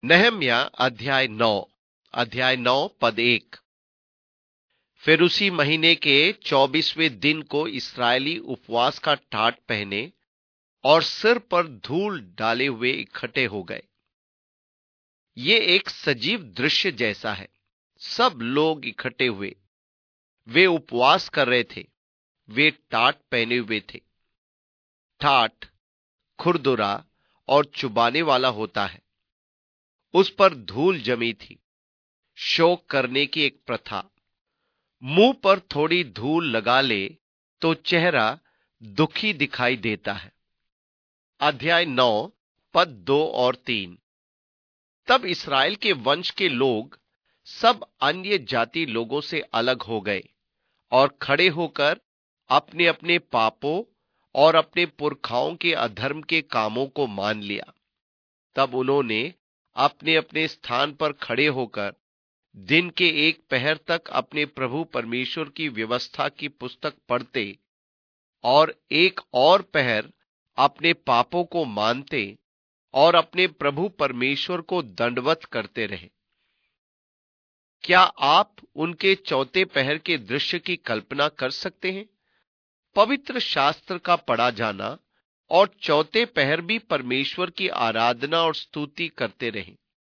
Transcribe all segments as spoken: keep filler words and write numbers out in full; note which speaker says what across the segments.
Speaker 1: नहम्या अध्याय नौ अध्याय नौ पद एक। फिर उसी महीने के चौबीसवें दिन को इस्राएली उपवास का ठाट पहने और सिर पर धूल डाले हुए इकट्ठे हो गए। ये एक सजीव दृश्य जैसा है। सब लोग इकट्ठे हुए, वे उपवास कर रहे थे। वे टाट पहने हुए थे। ठाट खुरदुरा और चुबाने वाला होता है। उस पर धूल जमी थी। शोक करने की एक प्रथा। मुंह पर थोड़ी धूल लगा ले तो चेहरा दुखी दिखाई देता है। अध्याय नौ पद दो और तीन। तब इस्राएल के वंश के लोग सब अन्य जाति लोगों से अलग हो गए और खड़े होकर अपने अपने पापों और अपने पुरखाओं के अधर्म के कामों को मान लिया। तब उन्होंने अपने अपने स्थान पर खड़े होकर दिन के एक पहर तक अपने प्रभु परमेश्वर की व्यवस्था की पुस्तक पढ़ते और एक और पहर अपने पापों को मानते और अपने प्रभु परमेश्वर को दंडवत करते रहे। क्या आप उनके चौथे पहर के दृश्य की कल्पना कर सकते हैं? पवित्र शास्त्र का पढ़ा जाना और चौथे पहर भी परमेश्वर की आराधना और स्तुति करते रहे।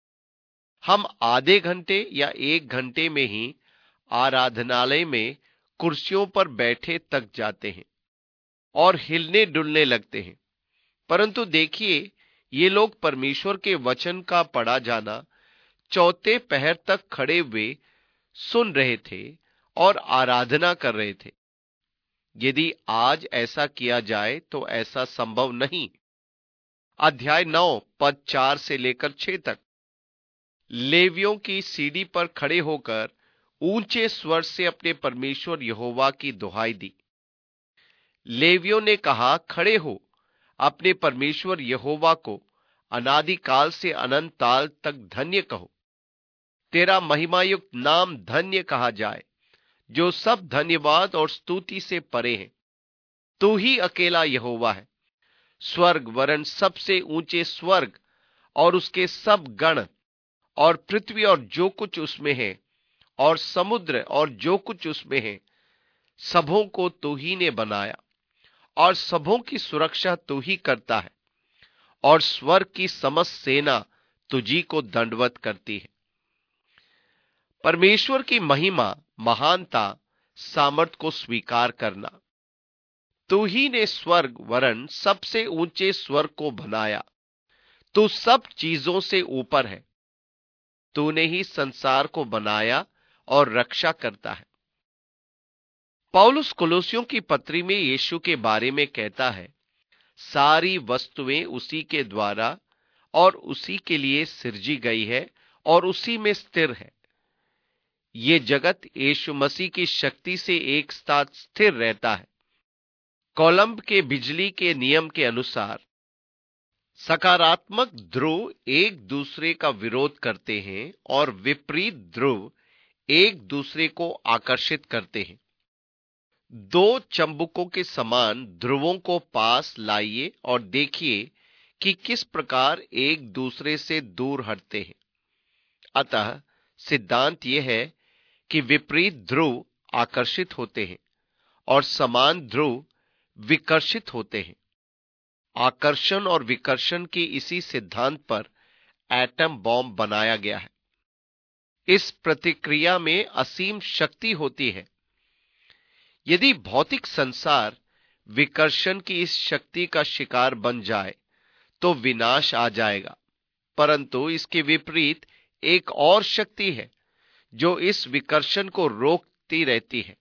Speaker 1: हम आधे घंटे या एक घंटे में ही आराधनालय में कुर्सियों पर बैठे तक जाते हैं और हिलने डुलने लगते हैं। परंतु देखिए, ये लोग परमेश्वर के वचन का पढ़ा जाना चौथे पहर तक खड़े हुए सुन रहे थे और आराधना कर रहे थे। यदि आज ऐसा किया जाए तो ऐसा संभव नहीं। अध्याय नौ पद चार से लेकर छह तक। लेवियों की सीढ़ी पर खड़े होकर ऊंचे स्वर से अपने परमेश्वर यहोवा की दुहाई दी। लेवियों ने कहा, खड़े हो, अपने परमेश्वर यहोवा को अनादिकाल से अनंत काल तक धन्य कहो। तेरा महिमायुक्त नाम धन्य कहा जाए, जो सब धन्यवाद और स्तुति से परे है। तू ही अकेला यहोवा है। स्वर्ग वरन सबसे ऊंचे स्वर्ग और उसके सब गण और पृथ्वी और जो कुछ उसमें है और समुद्र और जो कुछ उसमें है, सबों को तू ही ने बनाया और सबों की सुरक्षा तू ही करता है और स्वर्ग की समस्त सेना तुझी को दंडवत करती है। परमेश्वर की महिमा, महानता, सामर्थ को स्वीकार करना। तू ही ने स्वर्ग वरन सबसे ऊंचे स्वर्ग को बनाया। तू सब चीजों से ऊपर है। तूने ही संसार को बनाया और रक्षा करता है। पौलुस कोलोसियों की पत्री में यीशु के बारे में कहता है, सारी वस्तुएं उसी के द्वारा और उसी के लिए सृजी गई है और उसी में स्थिर है। ये जगत यीशु मसीह की शक्ति से एक साथ स्थिर रहता है। कोलंब के बिजली के नियम के अनुसार सकारात्मक ध्रुव एक दूसरे का विरोध करते हैं और विपरीत ध्रुव एक दूसरे को आकर्षित करते हैं। दो चंबुकों के समान ध्रुवों को पास लाइए और देखिए कि किस प्रकार एक दूसरे से दूर हटते हैं। अतः सिद्धांत यह है कि विपरीत ध्रुव आकर्षित होते हैं और समान ध्रुव विकर्षित होते हैं। आकर्षण और विकर्षण के इसी सिद्धांत पर एटम बॉम्ब बनाया गया है। इस प्रतिक्रिया में असीम शक्ति होती है। यदि भौतिक संसार विकर्षण की इस शक्ति का शिकार बन जाए तो विनाश आ जाएगा। परंतु इसके विपरीत एक और शक्ति है जो इस विकर्षण को रोकती रहती है।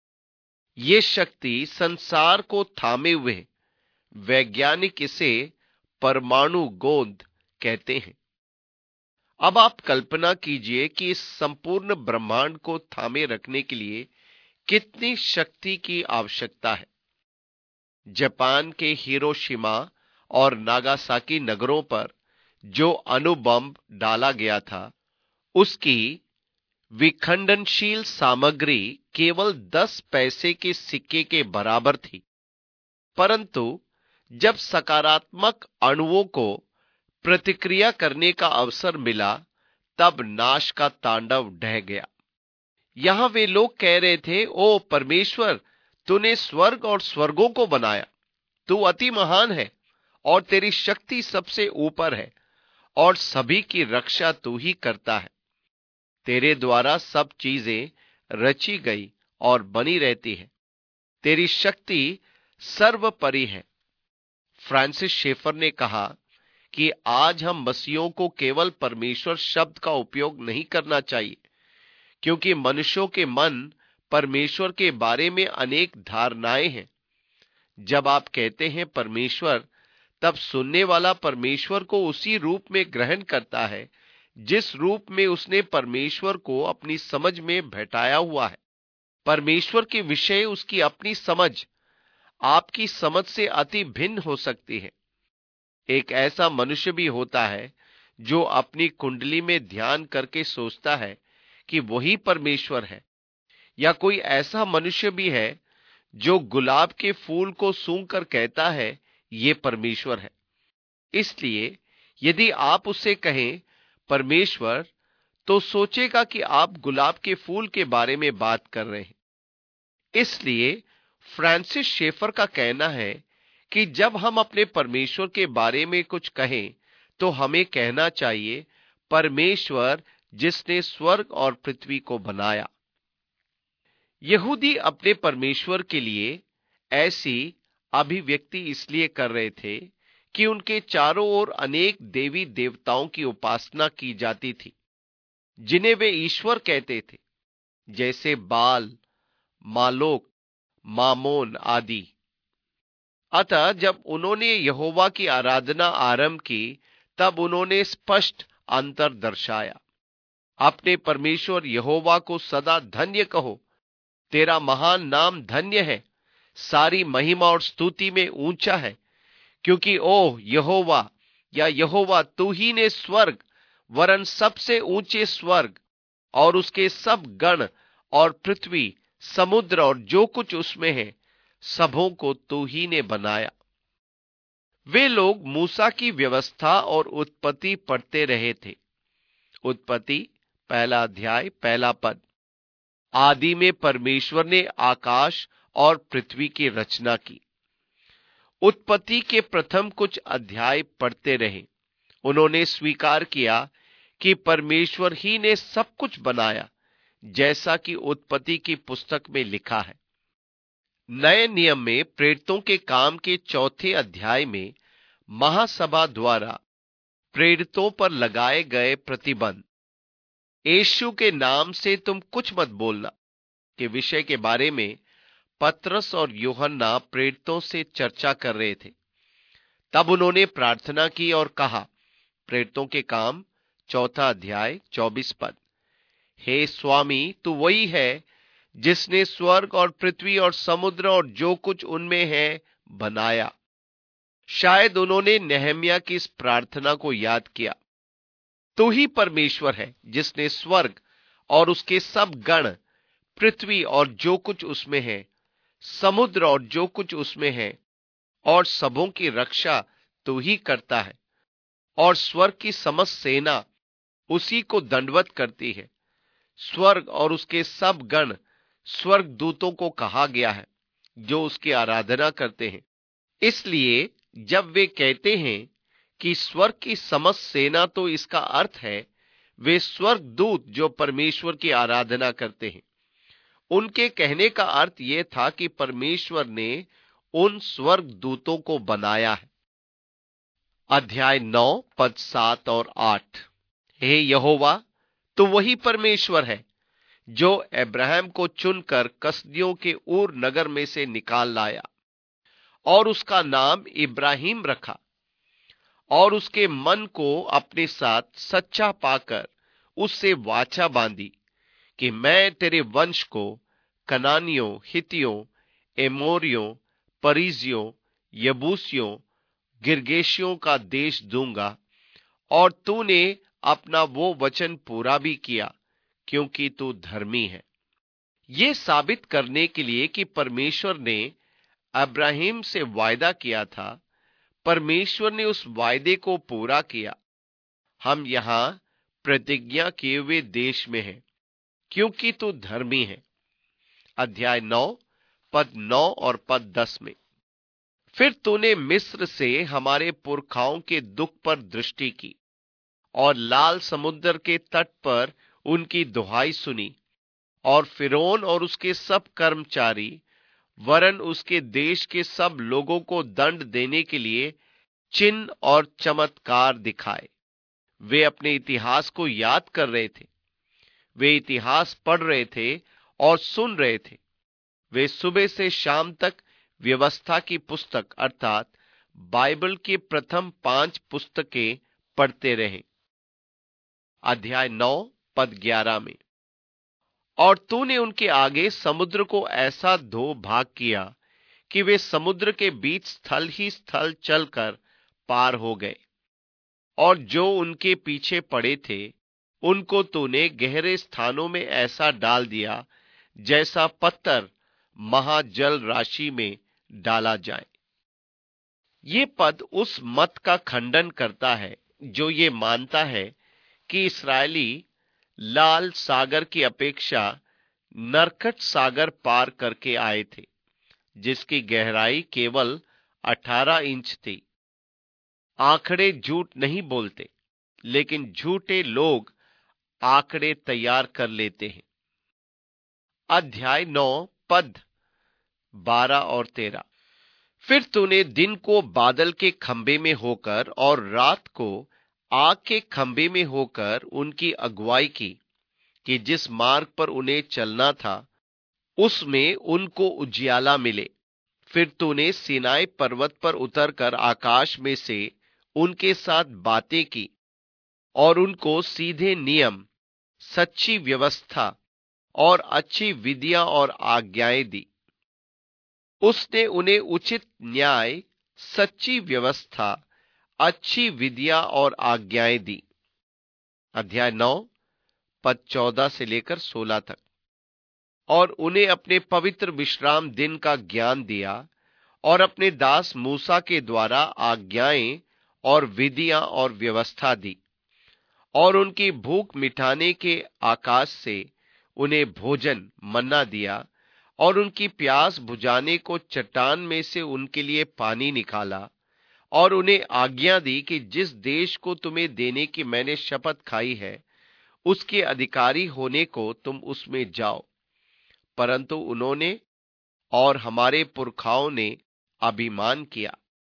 Speaker 1: ये शक्ति संसार को थामे हुए है। वैज्ञानिक इसे परमाणु गोंद कहते हैं। अब आप कल्पना कीजिए कि इस संपूर्ण ब्रह्मांड को थामे रखने के लिए कितनी शक्ति की आवश्यकता है। जापान के हिरोशिमा और नागासाकी नगरों पर जो अणुबम डाला गया था, उसकी विखंडनशील सामग्री केवल दस पैसे के सिक्के के बराबर थी। परंतु जब सकारात्मक अणुओं को प्रतिक्रिया करने का अवसर मिला, तब नाश का तांडव ढह गया। यहां वे लोग कह रहे थे, ओ परमेश्वर, तूने स्वर्ग और स्वर्गों को बनाया, तू अति महान है और तेरी शक्ति सबसे ऊपर है और सभी की रक्षा तू ही करता है। तेरे द्वारा सब चीजें रची गई और बनी रहती है। तेरी शक्ति सर्वोपरि है। फ्रांसिस शेफर ने कहा कि आज हम मसीहों को केवल परमेश्वर शब्द का उपयोग नहीं करना चाहिए, क्योंकि मनुष्यों के मन परमेश्वर के बारे में अनेक धारणाएं हैं। जब आप कहते हैं परमेश्वर, तब सुनने वाला परमेश्वर को उसी रूप में ग्रहण करता है जिस रूप में उसने परमेश्वर को अपनी समझ में बैठाया हुआ है। परमेश्वर के विषय उसकी अपनी समझ आपकी समझ से अति भिन्न हो सकती है। एक ऐसा मनुष्य भी होता है जो अपनी कुंडली में ध्यान करके सोचता है कि वही परमेश्वर है, या कोई ऐसा मनुष्य भी है जो गुलाब के फूल को सूंघकर कहता है ये परमेश्वर है। इसलिए यदि आप उससे कहें परमेश्वर, तो सोचेगा कि आप गुलाब के फूल के बारे में बात कर रहे हैं। इसलिए फ्रांसिस शेफर का कहना है कि जब हम अपने परमेश्वर के बारे में कुछ कहें तो हमें कहना चाहिए परमेश्वर जिसने स्वर्ग और पृथ्वी को बनाया। यहूदी अपने परमेश्वर के लिए ऐसी अभिव्यक्ति इसलिए कर रहे थे कि उनके चारों ओर अनेक देवी देवताओं की उपासना की जाती थी, जिन्हें वे ईश्वर कहते थे, जैसे बाल, मालोक, मामोन आदि। अतः जब उन्होंने यहोवा की आराधना आरंभ की, तब उन्होंने स्पष्ट अंतर दर्शाया। अपने परमेश्वर यहोवा को सदा धन्य कहो, तेरा महान नाम धन्य है, सारी महिमा और स्तुति में ऊंचा है, क्योंकि ओह यहोवा, या यहोवा, तू ही ने स्वर्ग वरन सबसे ऊंचे स्वर्ग और उसके सब गण और पृथ्वी, समुद्र और जो कुछ उसमें है, सबों को तू ही ने बनाया। वे लोग मूसा की व्यवस्था और उत्पत्ति पढ़ते रहे थे। उत्पत्ति पहला अध्याय पहला पद, आदि में परमेश्वर ने आकाश और पृथ्वी की रचना की। उत्पत्ति के प्रथम कुछ अध्याय पढ़ते रहे। उन्होंने स्वीकार किया कि परमेश्वर ही ने सब कुछ बनाया, जैसा कि उत्पत्ति की पुस्तक में लिखा है। नए नियम में प्रेरितों के काम के चौथे अध्याय में महासभा द्वारा प्रेरितों पर लगाए गए प्रतिबंध, यीशु के नाम से तुम कुछ मत बोलना, के विषय के बारे में पतरस और यूहन्ना प्रेरितों से चर्चा कर रहे थे। तब उन्होंने प्रार्थना की और कहा, प्रेरितों के काम चौथा अध्याय चौबीस पद, हे स्वामी, तू वही है जिसने स्वर्ग और पृथ्वी और समुद्र और जो कुछ उनमें है बनाया। शायद उन्होंने नेहम्याह की इस प्रार्थना को याद किया। तू ही परमेश्वर है जिसने स्वर्ग और उसके सब गण, पृथ्वी और जो कुछ उसमें है, समुद्र और जो कुछ उसमें है, और सबों की रक्षा तू ही करता है, और स्वर्ग की समस्त सेना उसी को दंडवत करती है। स्वर्ग और उसके सब गण स्वर्ग दूतों को कहा गया है जो उसकी आराधना करते हैं। इसलिए जब वे कहते हैं कि स्वर्ग की समस्त सेना, तो इसका अर्थ है वे स्वर्ग दूत जो परमेश्वर की आराधना करते हैं। उनके कहने का अर्थ यह था कि परमेश्वर ने उन स्वर्ग दूतों को बनाया है। अध्याय नौ पद सात और आठ, हे यहोवा, तो वही परमेश्वर है जो अब्राहम को चुनकर कसदियों के ऊर नगर में से निकाल लाया और उसका नाम इब्राहिम रखा, और उसके मन को अपने साथ सच्चा पाकर उससे वाचा बांधी कि मैं तेरे वंश को कनानियों, हितियों, एमोरियों, परिजियों, यबूसियों, गिरगेशियों का देश दूंगा। और तूने अपना वो वचन पूरा भी किया, क्योंकि तू धर्मी है। ये साबित करने के लिए कि परमेश्वर ने अब्राहिम से वायदा किया था, परमेश्वर ने उस वायदे को पूरा किया। हम यहां प्रतिज्ञा किए हुए देश में हैं, क्योंकि तू धर्मी है। अध्याय नौ पद नौ और पद दस में, फिर तूने मिस्र से हमारे पुरखाओं के दुख पर दृष्टि की और लाल समुद्र के तट पर उनकी दुहाई सुनी, और फिरौन और उसके सब कर्मचारी वरन उसके देश के सब लोगों को दंड देने के लिए चिन्ह और चमत्कार दिखाए। वे अपने इतिहास को याद कर रहे थे। वे इतिहास पढ़ रहे थे और सुन रहे थे। वे सुबह से शाम तक व्यवस्था की पुस्तक अर्थात बाइबल के प्रथम पांच पुस्तकें पढ़ते रहे। अध्याय नौ पद ग्यारह में, और तूने उनके आगे समुद्र को ऐसा धो भाग किया कि वे समुद्र के बीच स्थल ही स्थल चलकर पार हो गए, और जो उनके पीछे पड़े थे उनको तूने गहरे स्थानों में ऐसा डाल दिया जैसा पत्थर महाजल राशि में डाला जाए। ये पद उस मत का खंडन करता है जो ये मानता है कि इस्राएली लाल सागर की अपेक्षा नरकट सागर पार करके आए थे, जिसकी गहराई केवल अठारह इंच थी। आंकड़े झूठ नहीं बोलते, लेकिन झूठे लोग आंकड़े तैयार कर लेते हैं। अध्याय नौ पद बारह और तेरह, फिर तूने दिन को बादल के खंबे में होकर और रात को आग के खंबे में होकर उनकी अगुवाई की कि जिस मार्ग पर उन्हें चलना था उसमें उनको उजियाला मिले। फिर तूने सीनाई पर्वत पर उतरकर आकाश में से उनके साथ बातें की और उनको सीधे नियम, सच्ची व्यवस्था और अच्छी विधियां और आज्ञाएं दी। उसने उन्हें उचित न्याय, सच्ची व्यवस्था, अच्छी विधियां और आज्ञाएं दी। अध्याय नौ पद चौदह से लेकर सोलह तक, और उन्हें अपने पवित्र विश्राम दिन का ज्ञान दिया और अपने दास मूसा के द्वारा आज्ञाएं और विधियां और व्यवस्था दी, और उनकी भूख मिटाने के आकाश से उन्हें भोजन मन्ना दिया, और उनकी प्यास बुझाने को चट्टान में से उनके लिए पानी निकाला, और उन्हें आज्ञा दी कि जिस देश को तुम्हें देने की मैंने शपथ खाई है उसके अधिकारी होने को तुम उसमें जाओ। परंतु उन्होंने और हमारे पुरखाओं ने अभिमान किया।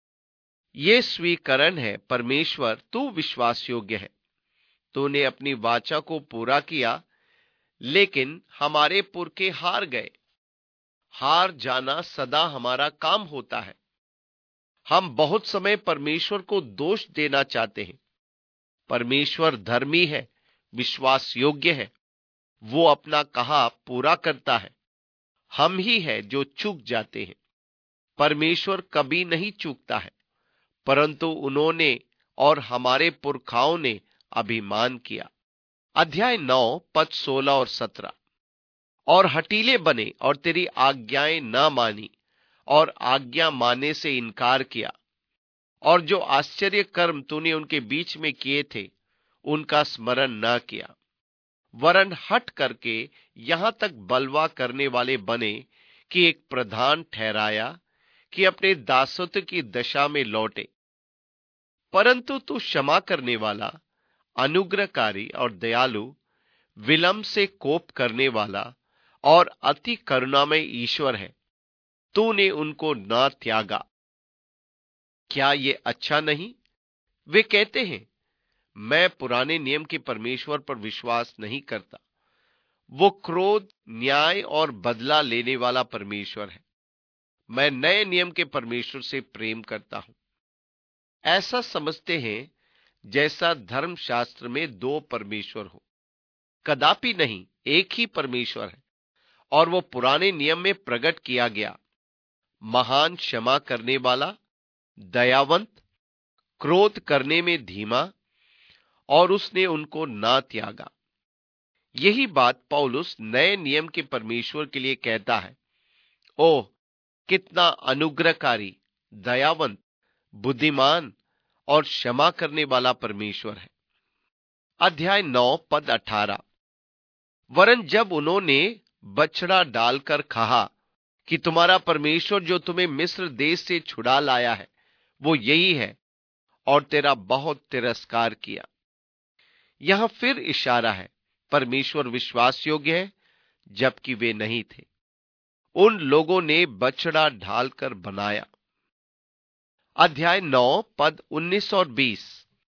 Speaker 1: ये स्वीकरण है, परमेश्वर तू विश्वास योग्य है। तूने अपनी वाचा को पूरा किया, लेकिन हमारे पुरखे हार गए। हार जाना सदा हमारा काम होता है। हम बहुत समय परमेश्वर को दोष देना चाहते हैं। परमेश्वर धर्मी है, विश्वास योग्य है, वो अपना कहा पूरा करता है। हम ही है जो चूक जाते हैं। परमेश्वर कभी नहीं चूकता है, परंतु उन्होंने और हमारे पुरखाओं ने अभिमान किया। अध्याय नौ पद सोलह और सत्रह, और हठीले बने और तेरी आज्ञाएं न मानी और आज्ञा मानने से इनकार किया, और जो आश्चर्य कर्म तूने उनके बीच में किए थे उनका स्मरण न किया, वरन हट करके यहां तक बलवा करने वाले बने कि एक प्रधान ठहराया कि अपने दासत्व की दशा में लौटे। परंतु तू क्षमा करने वाला, अनुग्रहकारी और दयालु, विलंब से कोप करने वाला और अति करुणामय ईश्वर है। तूने उनको न त्यागा। क्या ये अच्छा नहीं? वे कहते हैं, मैं पुराने नियम के परमेश्वर पर विश्वास नहीं करता। वो क्रोध, न्याय और बदला लेने वाला परमेश्वर है। मैं नए नियम के परमेश्वर से प्रेम करता हूं। ऐसा समझते हैं जैसा धर्मशास्त्र में दो परमेश्वर हो। कदापि नहीं, एक ही परमेश्वर है, और वो पुराने नियम में प्रकट किया गया। महान, क्षमा करने वाला, दयावंत, क्रोध करने में धीमा, और उसने उनको ना त्यागा। यही बात पौलुस नए नियम के परमेश्वर के लिए कहता है। ओह, कितना अनुग्रहकारी, दयावंत, बुद्धिमान और क्षमा करने वाला परमेश्वर है। अध्याय नौ पद अठारह। वरन जब उन्होंने बछड़ा डालकर कहा कि तुम्हारा परमेश्वर जो तुम्हें मिस्र देश से छुड़ा लाया है वो यही है, और तेरा बहुत तिरस्कार किया। यहां फिर इशारा है, परमेश्वर विश्वास योग्य है जबकि वे नहीं थे। उन लोगों ने बछड़ा ढालकर बनाया। अध्याय नौ पद उन्नीस और बीस।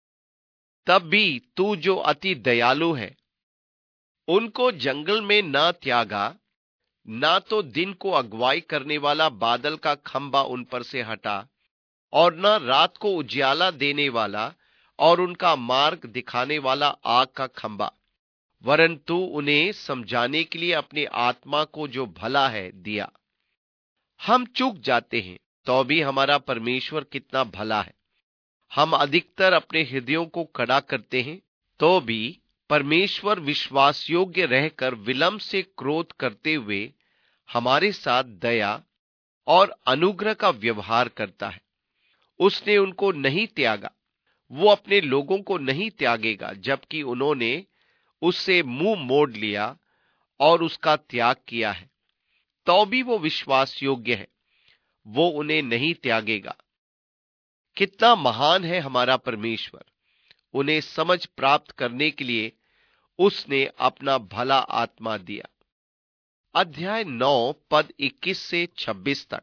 Speaker 1: तब भी तू जो अति दयालु है, उनको जंगल में न त्यागा, ना तो दिन को अगुवाई करने वाला बादल का खंबा उन पर से हटा, और न रात को उजियाला देने वाला और उनका मार्ग दिखाने वाला आग का खंबा, वरन तू उन्हें समझाने के लिए अपनी आत्मा को जो भला है दिया। हम चूक जाते हैं तो भी हमारा परमेश्वर कितना भला है। हम अधिकतर अपने हृदयों को कड़ा करते हैं तो भी परमेश्वर विश्वास योग्य रहकर विलंब से क्रोध करते हुए हमारे साथ दया और अनुग्रह का व्यवहार करता है। उसने उनको नहीं त्यागा, वो अपने लोगों को नहीं त्यागेगा, जबकि उन्होंने उससे मुंह मोड़ लिया और उसका त्याग किया है, तो भी वो विश्वास योग्य है, वो उन्हें नहीं त्यागेगा। कितना महान है हमारा परमेश्वर। उन्हें समझ प्राप्त करने के लिए उसने अपना भला आत्मा दिया। अध्याय नौ पद इक्कीस से छब्बीस तक।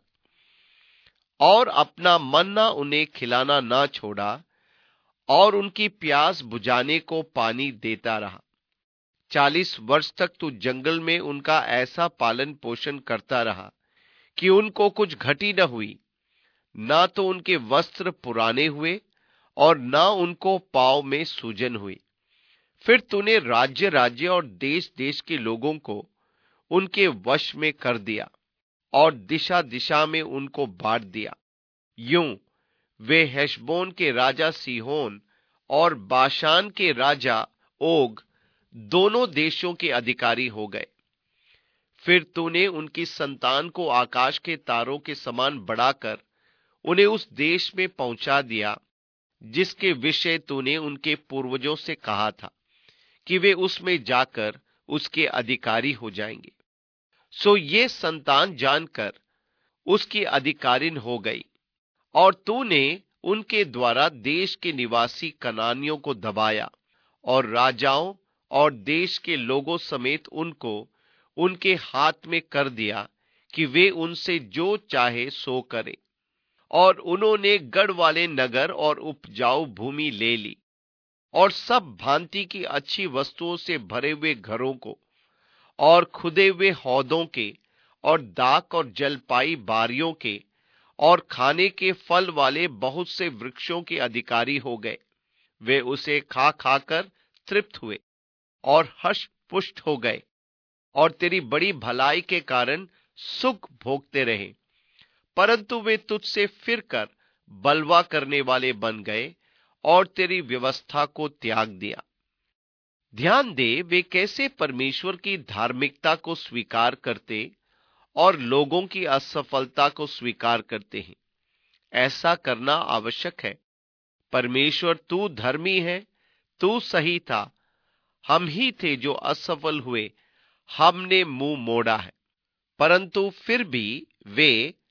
Speaker 1: और अपना मन्ना उन्हें खिलाना ना छोड़ा, और उनकी प्यास बुझाने को पानी देता रहा। चालीस वर्ष तक तू जंगल में उनका ऐसा पालन पोषण करता रहा कि उनको कुछ घटी न हुई, ना तो उनके वस्त्र पुराने हुए और ना उनको पांव में सूजन हुई। फिर तूने राज्य राज्य और देश देश के लोगों को उनके वश में कर दिया और दिशा दिशा में उनको बांट दिया। यूं वे हेशबोन के राजा सीहोन और बाशान के राजा ओग दोनों देशों के अधिकारी हो गए। फिर तूने उनकी संतान को आकाश के तारों के समान बढ़ाकर उन्हें उस देश में पहुंचा दिया जिसके विषय तूने उनके पूर्वजों से कहा था कि वे उसमें जाकर उसके अधिकारी हो जाएंगे। सो ये संतान जानकर उसकी अधिकारिन हो गई, और तूने उनके द्वारा देश के निवासी कनानियों को दबाया और राजाओं और देश के लोगों समेत उनको उनके हाथ में कर दिया कि वे उनसे जो चाहे सो करें। और उन्होंने गढ़ वाले नगर और उपजाऊ भूमि ले ली, और सब भांति की अच्छी वस्तुओं से भरे हुए घरों को और खुदे हुए हौदों के और दाख और जलपाई बारियों के और खाने के फल वाले बहुत से वृक्षों के अधिकारी हो गए। वे उसे खा खाकर तृप्त हुए और हर्ष पुष्ट हो गए, और तेरी बड़ी भलाई के कारण सुख भोगते रहे। परंतु वे तुझसे फिरकर बलवा करने वाले बन गए और तेरी व्यवस्था को त्याग दिया। ध्यान दे, वे कैसे परमेश्वर की धार्मिकता को स्वीकार करते और लोगों की असफलता को स्वीकार करते हैं। ऐसा करना आवश्यक है। परमेश्वर तू धर्मी है, तू सही था, हम ही थे जो असफल हुए, हमने मुंह मोड़ा है। परंतु फिर भी वे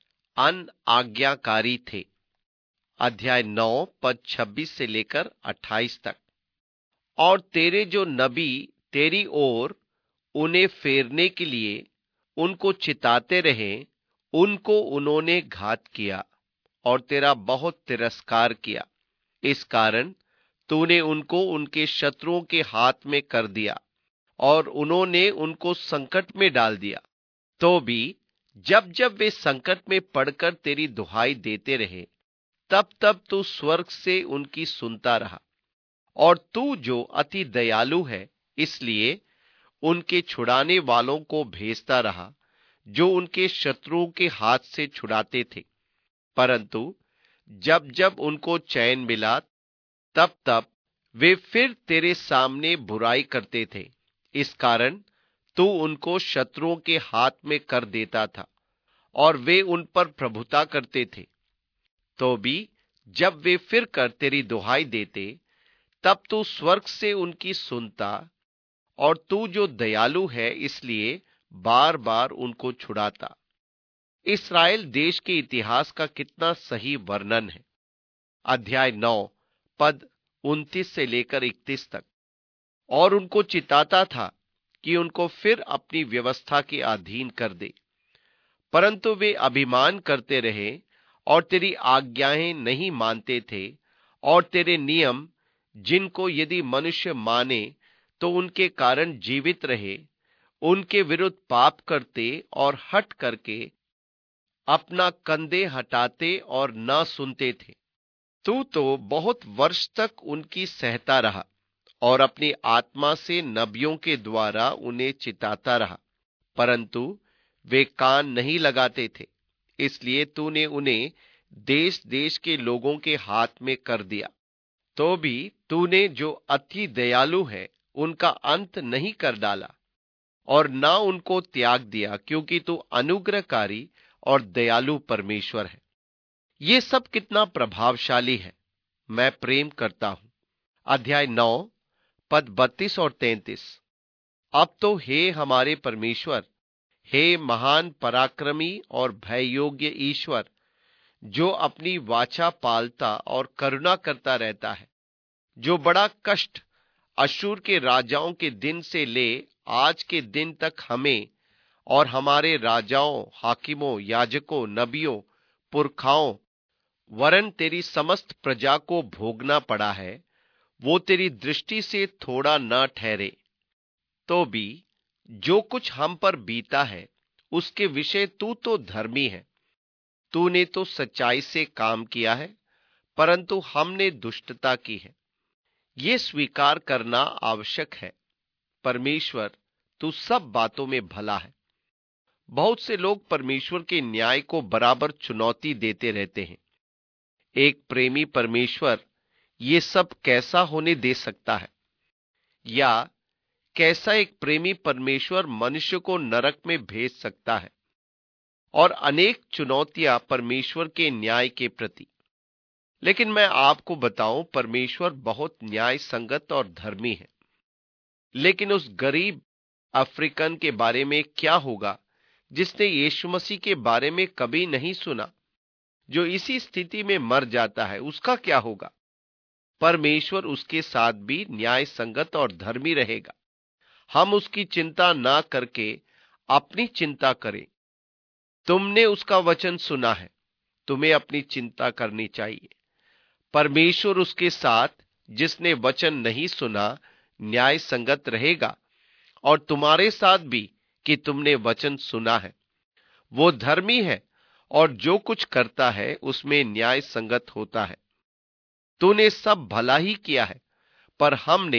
Speaker 1: अनआज्ञाकारी थे। अध्याय नौ पद छब्बीस से लेकर अट्ठाईस तक। और तेरे जो नबी तेरी ओर उन्हें फेरने के लिए उनको चिताते रहे, उनको उन्होंने घात किया और तेरा बहुत तिरस्कार किया। इस कारण तूने उनको उनके शत्रुओं के हाथ में कर दिया और उन्होंने उनको संकट में डाल दिया। तो भी जब जब वे संकट में पड़कर तेरी दुहाई देते रहे, तब तब तू स्वर्ग से उनकी सुनता रहा। और तू जो अति दयालु है, इसलिए उनके छुड़ाने वालों को भेजता रहा जो उनके शत्रुओं के हाथ से छुड़ाते थे। परंतु जब जब उनको चैन मिला, तब तब वे फिर तेरे सामने बुराई करते थे। इस कारण तू उनको शत्रुओं के हाथ में कर देता था और वे उन पर प्रभुता करते थे। तो भी जब वे फिर कर तेरी दुहाई देते, तब तू स्वर्ग से उनकी सुनता, और तू जो दयालु है इसलिए बार बार उनको छुड़ाता। इस्राएल देश के इतिहास का कितना सही वर्णन है। अध्याय नौ पद उनतीस से लेकर इकतीस तक। और उनको चिताता था कि उनको फिर अपनी व्यवस्था के अधीन कर दे, परंतु वे अभिमान करते रहे और तेरी आज्ञाएं नहीं मानते थे, और तेरे नियम, जिनको यदि मनुष्य माने तो उनके कारण जीवित रहे, उनके विरुद्ध पाप करते और हट करके अपना कंधे हटाते और न सुनते थे। तू तो बहुत वर्ष तक उनकी सहता रहा और अपनी आत्मा से नबियों के द्वारा उन्हें चिताता रहा, परंतु वे कान नहीं लगाते थे। इसलिए तूने उन्हें देश देश के लोगों के हाथ में कर दिया। तो भी तूने जो अति दयालु है उनका अंत नहीं कर डाला और न उनको त्याग दिया, क्योंकि तू अनुग्रहकारी और दयालु परमेश्वर है। ये सब कितना प्रभावशाली है। मैं प्रेम करता हूं। अध्याय नौ पद बत्तीस और तैंतीस। अब तो हे हमारे परमेश्वर, हे महान पराक्रमी और भययोग्य ईश्वर, जो अपनी वाचा पालता और करुणा करता रहता है, जो बड़ा कष्ट अश्शूर के राजाओं के दिन से ले आज के दिन तक हमें और हमारे राजाओं, हाकिमों, याजकों, नबियों, पुरखाओं वरन तेरी समस्त प्रजा को भोगना पड़ा है, वो तेरी दृष्टि से थोड़ा न ठहरे। तो भी जो कुछ हम पर बीता है उसके विषय तू तो धर्मी है। तूने तो सच्चाई से काम किया है, परंतु हमने दुष्टता की है। ये स्वीकार करना आवश्यक है। परमेश्वर, तू सब बातों में भला है। बहुत से लोग परमेश्वर के न्याय को बराबर चुनौती देते रहते हैं। एक प्रेमी परमेश्वर ये सब कैसा होने दे सकता है? या कैसा एक प्रेमी परमेश्वर मनुष्य को नरक में भेज सकता है? और अनेक चुनौतियां परमेश्वर के न्याय के प्रति। लेकिन मैं आपको बताऊं, परमेश्वर बहुत न्याय संगत और धर्मी है। लेकिन उस गरीब अफ्रीकन के बारे में क्या होगा जिसने यीशु मसीह के बारे में कभी नहीं सुना, जो इसी स्थिति में मर जाता है? उसका क्या होगा? परमेश्वर उसके साथ भी न्याय संगत और धर्मी रहेगा। हम उसकी चिंता ना करके अपनी चिंता करें। तुमने उसका वचन सुना है, तुम्हें अपनी चिंता करनी चाहिए। परमेश्वर उसके साथ जिसने वचन नहीं सुना न्याय संगत रहेगा, और तुम्हारे साथ भी कि तुमने वचन सुना है। वो धर्मी है और जो कुछ करता है उसमें न्याय संगत होता है। तूने सब भला ही किया है, पर हमने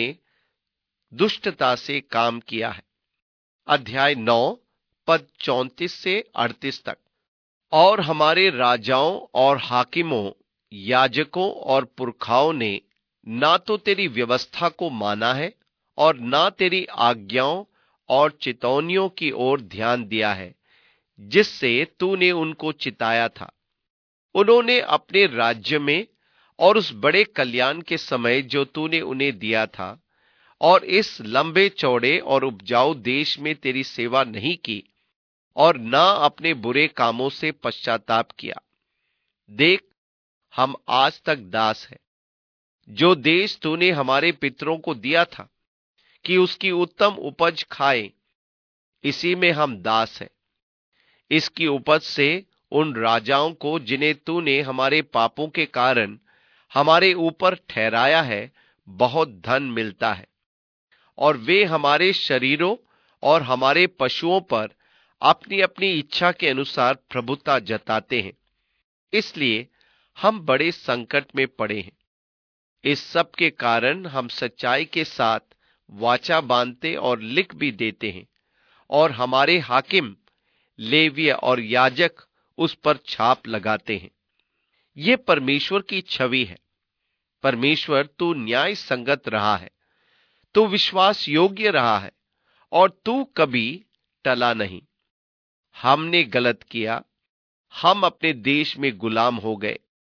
Speaker 1: दुष्टता से काम किया है। अध्याय नौ पद चौंतीस से अड़तीस तक। और हमारे राजाओं और हाकिमों, याजकों और पुरखाओं ने ना तो तेरी व्यवस्था को माना है और ना तेरी आज्ञाओं और चितौनियों की ओर ध्यान दिया है, जिससे तूने उनको चिताया था। उन्होंने अपने राज्य में और उस बड़े कल्याण के समय जो तूने उन्हें दिया था, और इस लंबे चौड़े और उपजाऊ देश में तेरी सेवा नहीं की, और ना अपने बुरे कामों से पश्चाताप किया। देख, हम आज तक दास हैं। जो देश तूने हमारे पितरों को दिया था कि उसकी उत्तम उपज खाए, इसी में हम दास हैं। इसकी उपज से उन राजाओं को जिन्हें तूने हमारे पापों के कारण हमारे ऊपर ठहराया है, बहुत धन मिलता है, और वे हमारे शरीरों और हमारे पशुओं पर अपनी अपनी इच्छा के अनुसार प्रभुता जताते हैं। इसलिए हम बड़े संकट में पड़े हैं। इस सब के कारण हम सच्चाई के साथ वाचा बांधते और लिख भी देते हैं, और हमारे हाकिम, लेवीय और याजक उस पर छाप लगाते हैं। ये परमेश्वर की छवि है। परमेश्वर, तू न्याय संगत रहा है, तू विश्वास योग्य रहा है, और तू कभी टला नहीं। हमने गलत किया, हम अपने देश में गुलाम हो गए।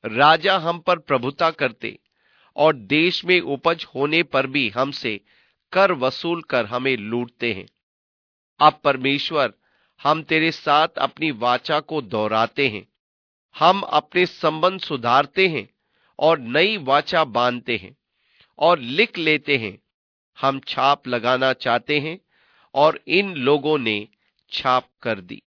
Speaker 1: राजा हम पर प्रभुता करते और देश में उपज होने पर भी हमसे कर वसूल कर हमें लूटते हैं। अब परमेश्वर, हम तेरे साथ अपनी वाचा को दोहराते हैं। हम अपने संबंध सुधारते हैं और नई वाचा बांधते हैं और लिख लेते हैं। हम छाप लगाना चाहते हैं और इन लोगों ने छाप कर दी।